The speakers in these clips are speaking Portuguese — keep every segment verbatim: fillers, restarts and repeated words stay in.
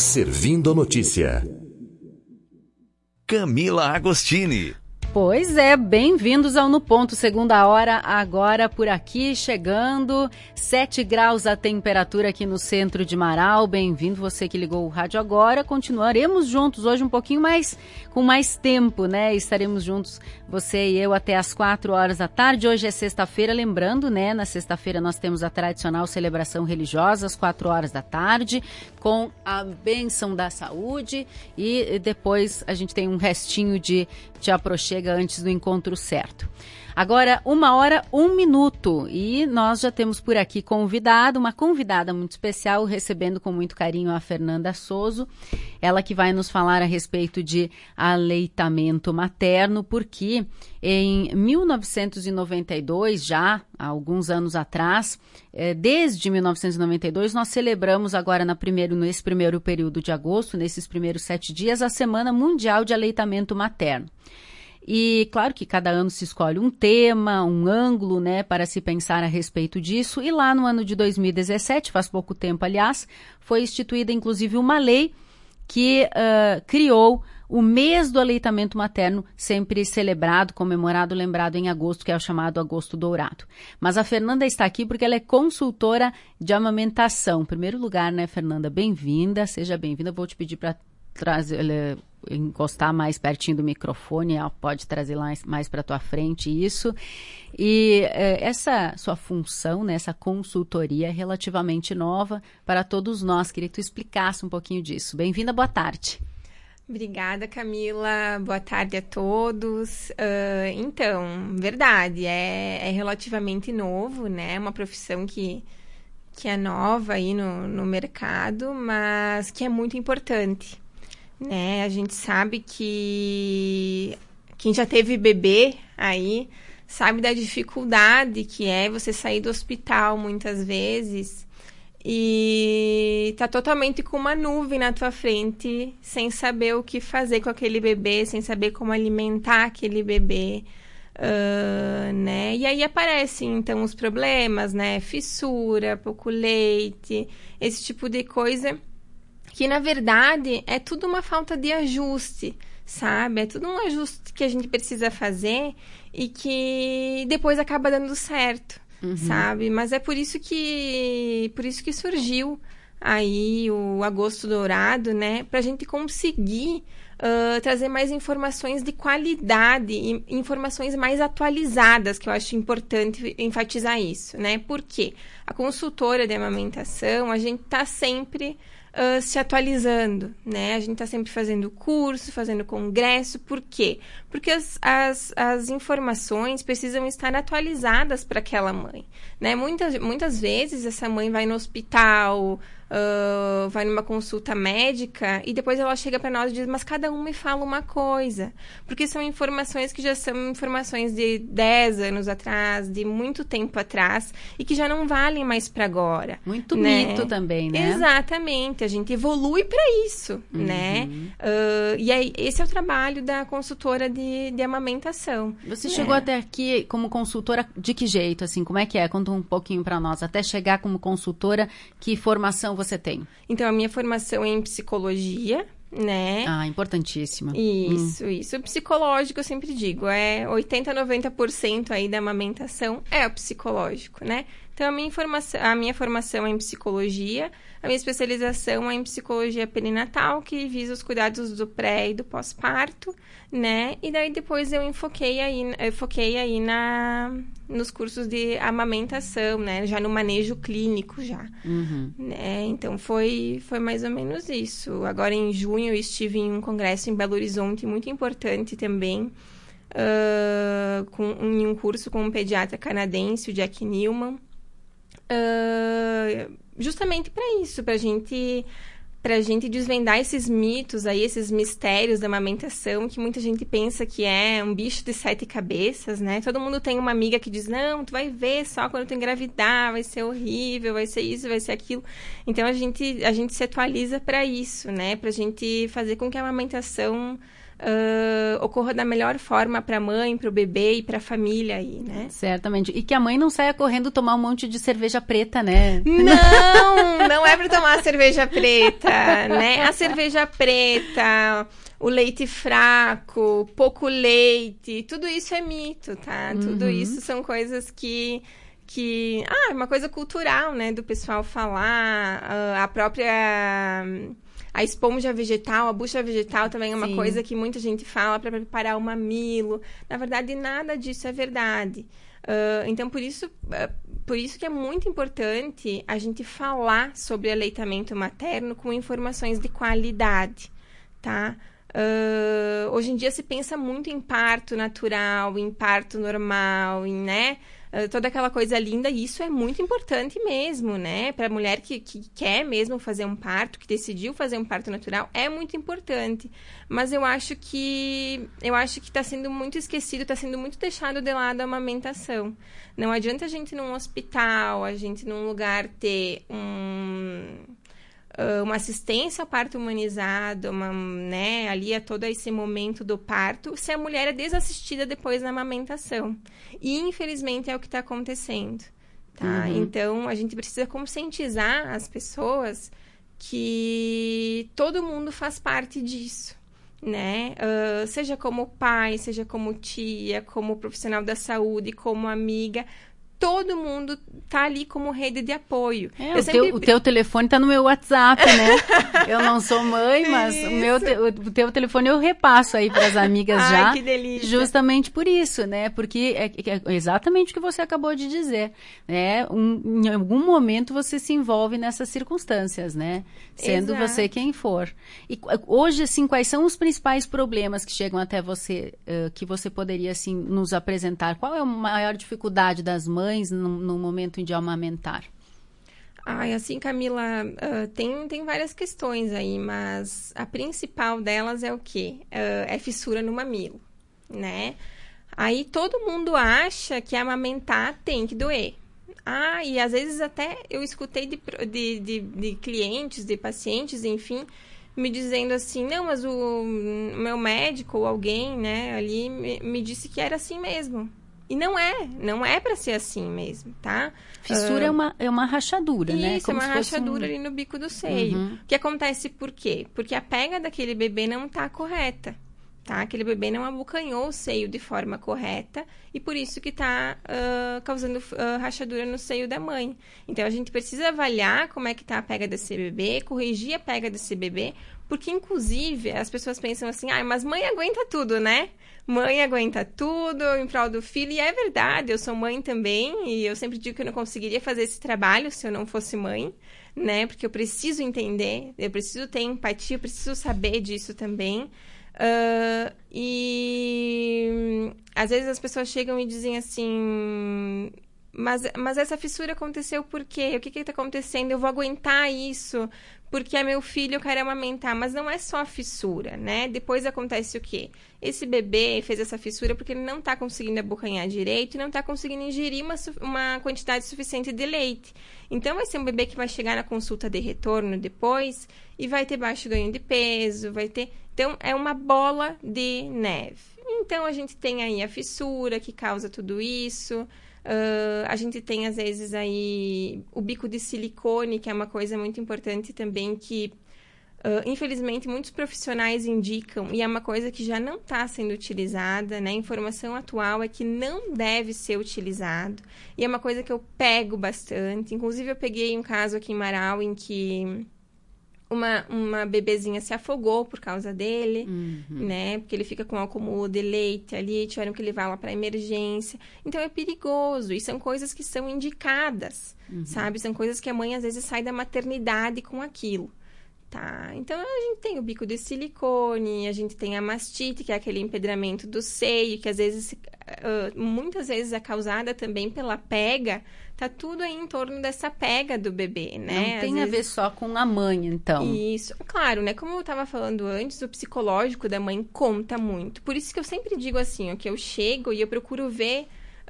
Servindo a notícia. Camila Agostini. Pois é, bem-vindos ao No Ponto, segunda hora, agora por aqui, chegando, sete graus a temperatura aqui no centro de Marau. Bem-vindo você que ligou o rádio agora. Continuaremos juntos hoje um pouquinho mais, com mais tempo, né? Estaremos juntos, você e eu, até às quatro horas da tarde. Hoje é sexta-feira, lembrando, né? Na sexta-feira nós temos a tradicional celebração religiosa, às quatro horas da tarde, com a bênção da saúde, e depois a gente tem um restinho de te aproxega antes do encontro certo. Agora, uma hora, um minuto, e nós já temos por aqui convidado, uma convidada muito especial, recebendo com muito carinho a Fernanda Souza, ela que vai nos falar a respeito de aleitamento materno, porque em mil novecentos e noventa e dois, já há alguns anos atrás, desde mil novecentos e noventa e dois, nós celebramos agora na primeiro, nesse primeiro período de agosto, nesses primeiros sete dias, a Semana Mundial de Aleitamento Materno. E claro que cada ano se escolhe um tema, um ângulo, né, para se pensar a respeito disso. E lá no ano de dois mil e dezessete, faz pouco tempo, aliás, foi instituída inclusive uma lei que uh, criou o mês do aleitamento materno, sempre celebrado, comemorado, lembrado em agosto, que é o chamado Agosto Dourado. Mas a Fernanda está aqui porque ela é consultora de amamentação. Em primeiro lugar, né, Fernanda, bem-vinda, seja bem-vinda. Vou te pedir para trazer, encostar mais pertinho do microfone, pode trazer lá mais para a tua frente isso. E eh, essa sua função, né, essa consultoria é relativamente nova para todos nós. Queria que tu explicasse um pouquinho disso. Bem-vinda, boa tarde. Obrigada, Camila. Boa tarde a todos. Uh, então, verdade, é, é relativamente novo, né? É uma profissão que, que é nova aí no, no mercado, mas que é muito importante, né? A gente sabe que quem já teve bebê aí sabe da dificuldade que é você sair do hospital muitas vezes e tá totalmente com uma nuvem na tua frente, sem saber o que fazer com aquele bebê, sem saber como alimentar aquele bebê, uh, né? E aí aparecem, então, os problemas, né? Fissura, pouco leite, esse tipo de coisa, que, na verdade, é tudo uma falta de ajuste, sabe? É tudo um ajuste que a gente precisa fazer e que depois acaba dando certo. Uhum. Sabe? Mas é por isso que por isso que surgiu aí o Agosto Dourado, né? Pra gente conseguir uh, trazer mais informações de qualidade e informações mais atualizadas, que eu acho importante enfatizar isso, né? Porque a consultora de amamentação, a gente tá sempre Uh, se atualizando, né? A gente está sempre fazendo curso, fazendo congresso. Por quê? Porque as, as, as informações precisam estar atualizadas para aquela mãe, né? Muitas, muitas vezes essa mãe vai no hospital, uh, vai numa consulta médica e depois ela chega para nós e diz, mas cada um me fala uma coisa. Porque são informações que já são informações de dez anos atrás, de muito tempo atrás, e que já não valem mais para agora. Muito né? mito também, né? Exatamente. A gente evolui para isso, uhum. né? Uh, e aí, esse é o trabalho da consultora de, de amamentação. Você né? chegou até aqui como consultora de que jeito, assim? Como é que é? Conta um pouquinho para nós. Até chegar como consultora, que formação você tem? Então, a minha formação é em psicologia, né? Ah, importantíssima. Isso, hum. isso. O psicológico, eu sempre digo, é oitenta a noventa por cento aí da amamentação é o psicológico, né? Então, a minha, informação, a minha formação é em psicologia, a minha especialização é em psicologia perinatal, que visa os cuidados do pré e do pós-parto, né? E daí, depois, eu enfoquei aí, eu foquei aí na, nos cursos de amamentação, né? Já no manejo clínico, já. Uhum. Né? Então, foi, foi mais ou menos isso. Agora, em junho, eu estive em um congresso em Belo Horizonte, muito importante também, uh, com, em um curso com um pediatra canadense, o Jack Newman, Uh, justamente para isso, para gente, a gente desvendar esses mitos aí, esses mistérios da amamentação, que muita gente pensa que é um bicho de sete cabeças, né? Todo mundo tem uma amiga que diz, não, tu vai ver só quando tu engravidar, vai ser horrível, vai ser isso, vai ser aquilo. Então, a gente, a gente se atualiza para isso, né? Pra gente fazer com que a amamentação uh, ocorra da melhor forma para a mãe, para o bebê e para a família aí, né? Certamente. E que a mãe não saia correndo tomar um monte de cerveja preta, né? Não, não é para tomar cerveja preta, né? A cerveja preta, o leite fraco, pouco leite, tudo isso é mito, tá? Uhum. Tudo isso são coisas que... que ah, é uma coisa cultural, né? Do pessoal falar, a própria... A esponja vegetal, a bucha vegetal também é uma Sim. coisa que muita gente fala para preparar o mamilo. Na verdade, nada disso é verdade. Uh, então, por isso, uh, por isso que é muito importante a gente falar sobre aleitamento materno com informações de qualidade, tá? Uh, hoje em dia se pensa muito em parto natural, em parto normal, em, né? Uh, toda aquela coisa linda, e isso é muito importante mesmo, né? Para a mulher que, que quer mesmo fazer um parto, que decidiu fazer um parto natural, é muito importante. Mas eu acho que eu acho que está sendo muito esquecido, está sendo muito deixado de lado a amamentação. Não adianta a gente num hospital, a gente num lugar ter um... uma assistência ao parto humanizado, uma, né, ali a todo esse momento do parto, se a mulher é desassistida depois na amamentação. E, infelizmente, é o que está acontecendo, tá? Uhum. Então, a gente precisa conscientizar as pessoas que todo mundo faz parte disso, né? Uh, seja como pai, seja como tia, como profissional da saúde, como amiga... Todo mundo tá ali como rede de apoio. É, o, sempre... teu, o teu telefone tá no meu WhatsApp, né? Eu não sou mãe, mas o, meu te, o teu telefone eu repasso aí para as amigas Ai, já. Que delícia. Justamente por isso, né? Porque é, é exatamente o que você acabou de dizer. Né? Um, em algum momento você se envolve nessas circunstâncias, né? Sendo Exato. Você quem for. E hoje, assim, quais são os principais problemas que chegam até você, uh, que você poderia, assim, nos apresentar? Qual é a maior dificuldade das mães No, no momento de amamentar? Ai, assim, Camila, uh, tem, tem várias questões aí, mas a principal delas é o quê? Uh, é fissura no mamilo, né? Aí todo mundo acha que amamentar tem que doer. Ah, e às vezes até eu escutei de, de, de, de clientes, de pacientes, enfim, me dizendo assim, não, mas o meu médico ou alguém, né, ali me, me disse que era assim mesmo. E não é, não é para ser assim mesmo, tá? Fissura uh, é, uma, é uma rachadura, isso, né? Isso, é uma rachadura um... ali no bico do seio. Uhum. O que acontece por quê? Porque a pega daquele bebê não tá correta, tá? Aquele bebê não abocanhou o seio de forma correta e por isso que tá uh, causando uh, rachadura no seio da mãe. Então, a gente precisa avaliar como é que tá a pega desse bebê, corrigir a pega desse bebê, porque, inclusive, as pessoas pensam assim, ah, mas mãe aguenta tudo, né? Mãe aguenta tudo em prol do filho, e é verdade, eu sou mãe também, e eu sempre digo que eu não conseguiria fazer esse trabalho se eu não fosse mãe, né? Porque eu preciso entender, eu preciso ter empatia, eu preciso saber disso também. Uh, e às vezes as pessoas chegam e dizem assim... Mas, mas essa fissura aconteceu por quê? O que que está acontecendo? Eu vou aguentar isso porque é meu filho, eu quero amamentar. Mas não é só a fissura, né? Depois acontece o quê? Esse bebê fez essa fissura porque ele não está conseguindo abocanhar direito e não está conseguindo ingerir uma, uma quantidade suficiente de leite. Então, vai ser um bebê que vai chegar na consulta de retorno depois e vai ter baixo ganho de peso, vai ter... Então, é uma bola de neve. Então, a gente tem aí a fissura que causa tudo isso... Uh, a gente tem, às vezes, aí o bico de silicone, que é uma coisa muito importante também, que, uh, infelizmente, muitos profissionais indicam, e é uma coisa que já não está sendo utilizada, né? A informação atual é que não deve ser utilizado, e é uma coisa que eu pego bastante. Inclusive, eu peguei um caso aqui em Marau em que... Uma, uma bebezinha se afogou por causa dele, uhum. né? Porque ele fica com acúmulo de leite ali, tiveram que levar lá para emergência. Então, é perigoso. E são coisas que são indicadas, uhum. sabe? São coisas que a mãe, às vezes, sai da maternidade com aquilo, tá? Então, a gente tem o bico de silicone, a gente tem a mastite, que é aquele empedramento do seio, que, às vezes, uh, muitas vezes é causada também pela pega. Tá tudo aí em torno dessa pega do bebê, né? Não tem Às a vezes... ver só com a mãe, então. Isso. Claro, né? Como eu tava falando antes, o psicológico da mãe conta muito. Por isso que eu sempre digo assim, ó, que eu chego e eu procuro ver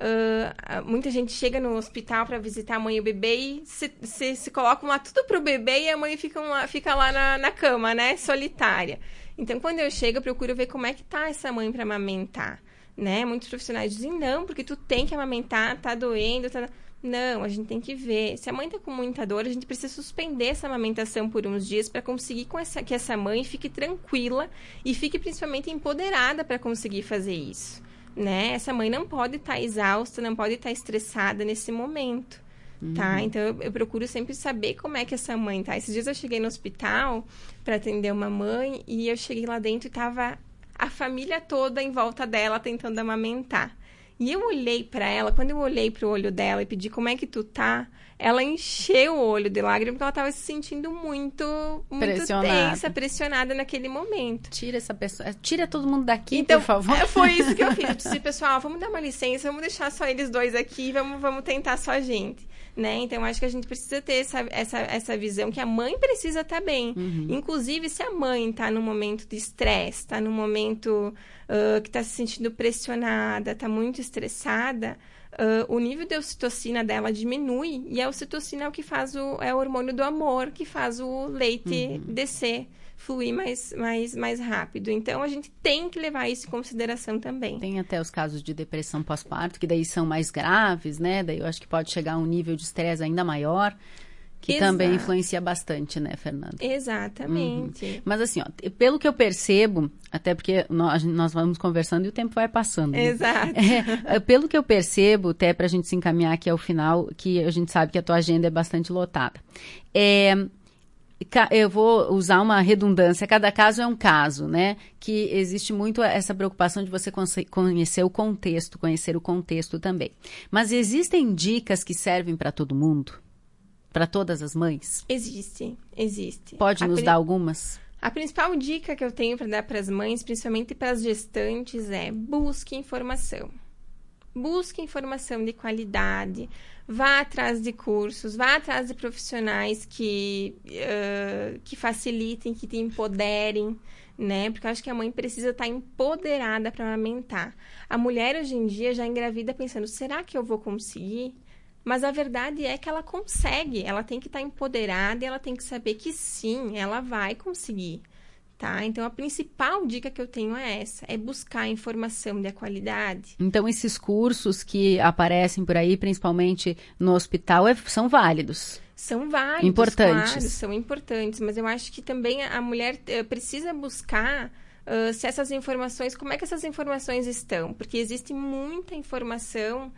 Uh, muita gente chega no hospital para visitar a mãe e o bebê e se, se, se colocam lá tudo pro bebê e a mãe fica lá, fica lá na, na cama, né? Solitária. Então, quando eu chego, eu procuro ver como é que tá essa mãe para amamentar, né? Muitos profissionais dizem, não, porque tu tem que amamentar, tá doendo, tá... Não, a gente tem que ver. Se a mãe tá com muita dor, a gente precisa suspender essa amamentação por uns dias para conseguir com essa, que essa mãe fique tranquila e fique principalmente empoderada para conseguir fazer isso. Né? Essa mãe não pode estar tá exausta, não pode estar tá estressada nesse momento, uhum. tá? Então, eu, eu procuro sempre saber como é que essa mãe tá. Esses dias eu cheguei no hospital para atender uma mãe e eu cheguei lá dentro e tava a família toda em volta dela tentando amamentar. E eu olhei para ela, quando eu olhei para o olho dela e pedi como é que tu tá, ela encheu o olho de lágrimas porque ela estava se sentindo muito, muito pressionada. tensa, pressionada naquele momento. Tira essa pessoa, tira todo mundo daqui, então, por favor. Foi isso que eu fiz. Eu disse, pessoal, vamos dar uma licença, vamos deixar só eles dois aqui, vamos, vamos tentar só a gente. Né? Então, acho que a gente precisa ter essa, essa, essa visão que a mãe precisa estar bem. Uhum. Inclusive, se a mãe está num momento de estresse, está num momento uh, que está se sentindo pressionada, está muito estressada, uh, o nível de ocitocina dela diminui. E a ocitocina é o que faz o, é o hormônio do amor, que faz o leite uhum. descer, fluir mais, mais, mais rápido. Então, a gente tem que levar isso em consideração também. Tem até os casos de depressão pós-parto, que daí são mais graves, né? Daí eu acho que pode chegar a um nível de estresse ainda maior, que Exato. Também influencia bastante, né, Fernanda? Exatamente. Uhum. Mas assim, ó, pelo que eu percebo, até porque nós, nós vamos conversando e o tempo vai passando. Né? Exato. É, pelo que eu percebo, até pra gente se encaminhar aqui ao final, que a gente sabe que a tua agenda é bastante lotada. É... Eu vou usar uma redundância, cada caso é um caso, né? Que existe muito essa preocupação de você conhecer o contexto, conhecer o contexto também. Mas existem dicas que servem para todo mundo? Para todas as mães? Existe, existe. Pode a nos pri... dar algumas? A principal dica que eu tenho para dar para as mães, principalmente para as gestantes, é busque informação. Busque informação de qualidade, vá atrás de cursos, vá atrás de profissionais que, uh, que facilitem, que te empoderem, né? Porque eu acho que a mãe precisa estar empoderada para amamentar. A mulher, hoje em dia, já engravida pensando, será que eu vou conseguir? Mas a verdade é que ela consegue, ela tem que estar empoderada e ela tem que saber que sim, ela vai conseguir. Tá? Então, a principal dica que eu tenho é essa, é buscar informação de qualidade. Então, esses cursos que aparecem por aí, principalmente no hospital, é, são válidos? São válidos, importantes. Claro, são importantes, mas eu acho que também a mulher uh, precisa buscar uh, se essas informações, como é que essas informações estão? Porque existe muita informação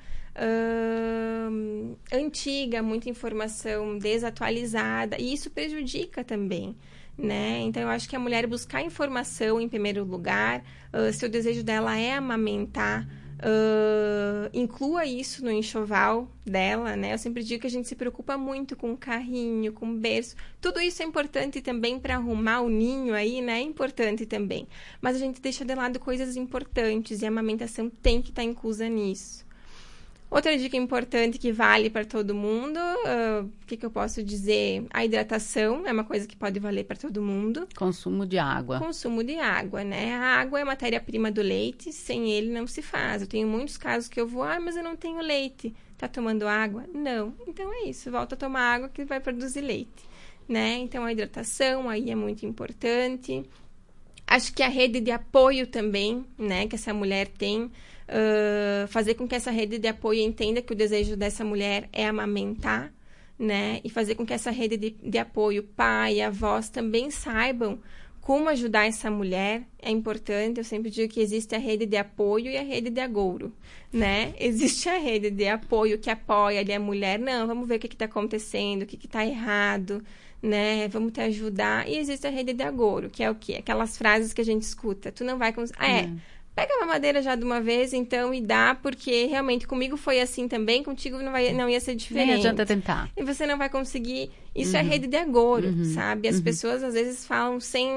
uh, antiga, muita informação desatualizada, e isso prejudica também. Né? Então, eu acho que a mulher buscar informação em primeiro lugar, uh, se o desejo dela é amamentar, uh, inclua isso no enxoval dela, né? Eu sempre digo que a gente se preocupa muito com carrinho, com berço, tudo isso é importante também para arrumar o ninho aí, né? É importante também, mas a gente deixa de lado coisas importantes e a amamentação tem que estar inclusa nisso. Outra dica importante que vale para todo mundo, o uh, que, que eu posso dizer? A hidratação é uma coisa que pode valer para todo mundo. Consumo de água. Consumo de água, né? A água é matéria-prima do leite, sem ele não se faz. Eu tenho muitos casos que eu vou, ah, mas eu não tenho leite. Tá tomando água? Não. Então é isso, volta a tomar água que vai produzir leite, né? Então a hidratação aí é muito importante. Acho que a rede de apoio também, né, que essa mulher tem, Uh, fazer com que essa rede de apoio entenda que o desejo dessa mulher é amamentar, né? E fazer com que essa rede de, de apoio, pai, avós, também saibam como ajudar essa mulher. É importante, eu sempre digo que existe a rede de apoio e a rede de agouro, né? Existe a rede de apoio que apoia ali a mulher, não, vamos ver o que está acontecendo, o que está errado, né? Vamos te ajudar. E existe a rede de agouro, que é o quê? Aquelas frases que a gente escuta, tu não vai conseguir... Ah, é... Hum. Pega a mamadeira já de uma vez, então, e dá, porque realmente comigo foi assim também, contigo não, vai, não ia ser diferente. Nem adianta tentar. E você não vai conseguir. Isso uhum. é rede de agouro, uhum. sabe? As uhum. pessoas, às vezes, falam sem...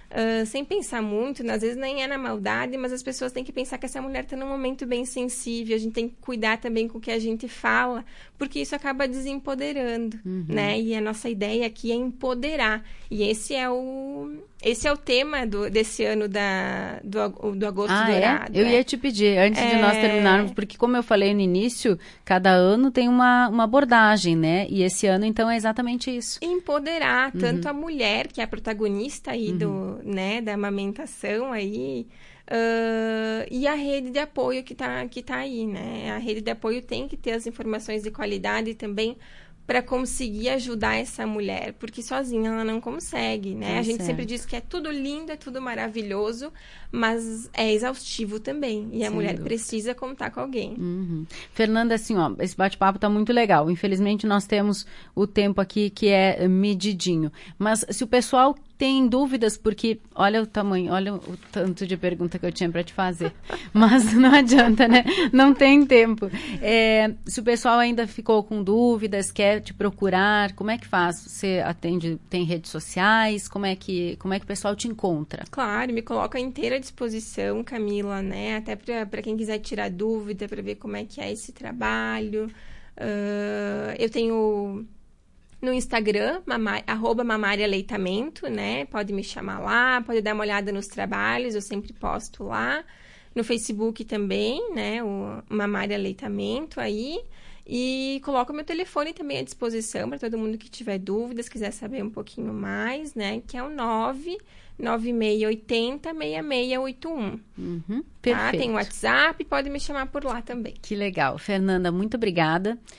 uh, sem pensar muito, às vezes nem é na maldade, mas as pessoas têm que pensar que essa mulher está num momento bem sensível, a gente tem que cuidar também com o que a gente fala, porque isso acaba desempoderando, uhum. né? E a nossa ideia aqui é empoderar. E esse é o, esse é o tema do, desse ano da, do, do Agosto ah, Dourado. É? Eu é. ia te pedir, antes é... de nós terminarmos, porque como eu falei no início, cada ano tem uma, uma abordagem, né? E esse ano, então, é exatamente isso. Empoderar uhum. tanto a mulher, que é a protagonista aí uhum. do, né, da amamentação aí, Uh, e a rede de apoio que está que tá aí, né? A rede de apoio tem que ter as informações de qualidade também para conseguir ajudar essa mulher, porque sozinha ela não consegue, né? Tá a gente certo. sempre diz que é tudo lindo, é tudo maravilhoso, mas é exaustivo também. E a Sem mulher dúvida. Precisa contar com alguém. Uhum. Fernanda, assim, ó, esse bate-papo tá muito legal. Infelizmente, nós temos o tempo aqui que é medidinho. Mas se o pessoal tem dúvidas, porque olha o tamanho, olha o tanto de pergunta que eu tinha para te fazer. Mas não adianta, né? Não tem tempo. É, se o pessoal ainda ficou com dúvidas, quer te procurar, como é que faz? Você atende, tem redes sociais? Como é que, como é que o pessoal te encontra? Claro, me coloco à inteira disposição, Camila, né? Até para quem quiser tirar dúvida, para ver como é que é esse trabalho. Uh, eu tenho... No Instagram, mamá, arroba Mamária Aleitamento, né? Pode me chamar lá, pode dar uma olhada nos trabalhos, eu sempre posto lá. No Facebook também, né? O Mamária Aleitamento aí. E coloco meu telefone também à disposição para todo mundo que tiver dúvidas, quiser saber um pouquinho mais, né? Que é o nove nove seis oito zero, seis seis oito um. Uhum, tá? Tem o WhatsApp, pode me chamar por lá também. Que legal. Fernanda, muito obrigada.